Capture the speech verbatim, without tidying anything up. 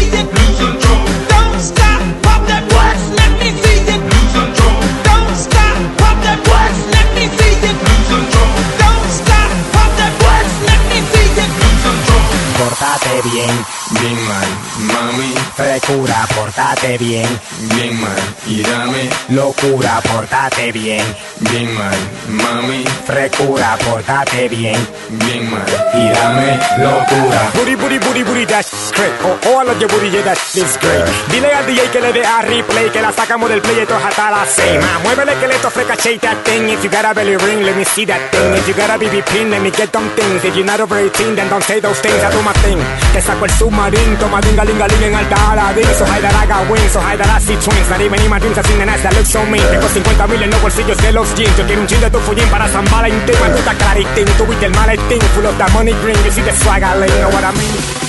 see you lose control. Don't stop, pop that puss, let me see you lose control. Don't stop, pop that puss, let me see you lose control. Don't stop, pop that puss, let me see you lose control. Pórtate bien, bien mal, mami, frecura, pórtate bien, bien mal, y dame locura, pórtate bien, bien mal, mami, frecura, pórtate bien, bien mal, y dame locura. Booty, booty, booty, booty, that's great. Oh, oh, I love your booty, yeah, that is great. Dile al D J que le dé a replay, que la sacamos del play y esto es hasta la seis. Ma, muévele que le freca, shake that thing. If you got a belly ring, let me see that thing. If you got a B B pin, let me get them things. If you're not over eighteen, then don't say those things. I do my thing. Te saco el submarine, toma dinga linga ling en alta Aladdin. So high that I got wings, so high that I see twins. Not even in my dreams, I seen the nights that look so mean. Tengo cincuenta mil en los bolsillos de los jeans. Yo quiero un chin de tu fullín para San Valentín. Man, tú estás claritín, tú viste el maletín. Full of that money green, you see the swag I lay, know what I mean?